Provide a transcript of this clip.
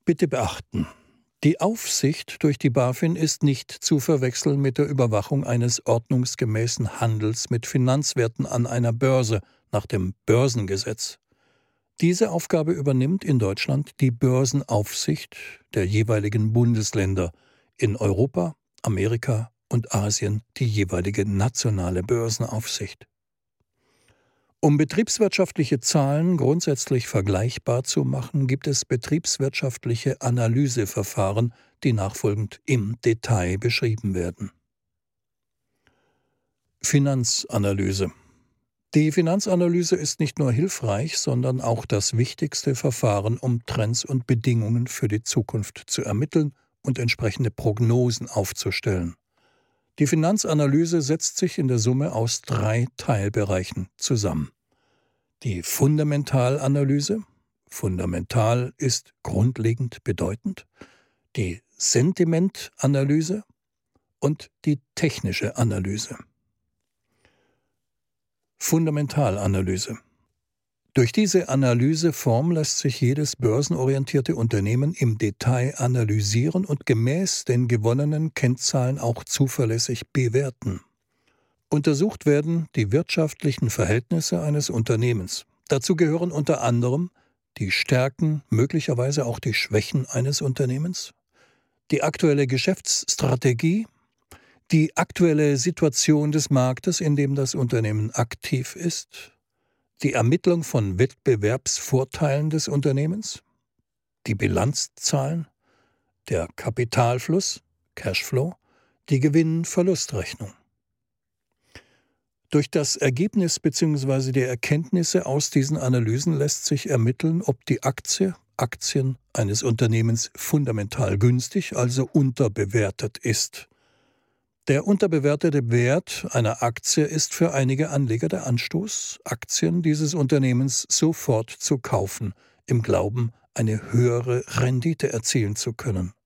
Bitte beachten: Die Aufsicht durch die BaFin ist nicht zu verwechseln mit der Überwachung eines ordnungsgemäßen Handels mit Finanzwerten an einer Börse nach dem Börsengesetz. Diese Aufgabe übernimmt in Deutschland die Börsenaufsicht der jeweiligen Bundesländer, in Europa, Amerika und Asien die jeweilige nationale Börsenaufsicht. Um betriebswirtschaftliche Zahlen grundsätzlich vergleichbar zu machen, gibt es betriebswirtschaftliche Analyseverfahren, die nachfolgend im Detail beschrieben werden. Finanzanalyse. Die Finanzanalyse ist nicht nur hilfreich, sondern auch das wichtigste Verfahren, um Trends und Bedingungen für die Zukunft zu ermitteln und entsprechende Prognosen aufzustellen. Die Finanzanalyse setzt sich in der Summe aus 3 Teilbereichen zusammen. Die Fundamentalanalyse. Fundamental ist grundlegend bedeutend. Die Sentimentanalyse und die technische Analyse. Fundamentalanalyse. Durch diese Analyseform lässt sich jedes börsenorientierte Unternehmen im Detail analysieren und gemäß den gewonnenen Kennzahlen auch zuverlässig bewerten. Untersucht werden die wirtschaftlichen Verhältnisse eines Unternehmens. Dazu gehören unter anderem die Stärken, möglicherweise auch die Schwächen eines Unternehmens, die aktuelle Geschäftsstrategie, die aktuelle Situation des Marktes, in dem das Unternehmen aktiv ist, die Ermittlung von Wettbewerbsvorteilen des Unternehmens, die Bilanzzahlen, der Kapitalfluss, Cashflow, die Gewinn-Verlustrechnung. Durch das Ergebnis bzw. die Erkenntnisse aus diesen Analysen lässt sich ermitteln, ob die Aktien eines Unternehmens fundamental günstig, also unterbewertet ist. Der unterbewertete Wert einer Aktie ist für einige Anleger der Anstoß, Aktien dieses Unternehmens sofort zu kaufen, im Glauben, eine höhere Rendite erzielen zu können.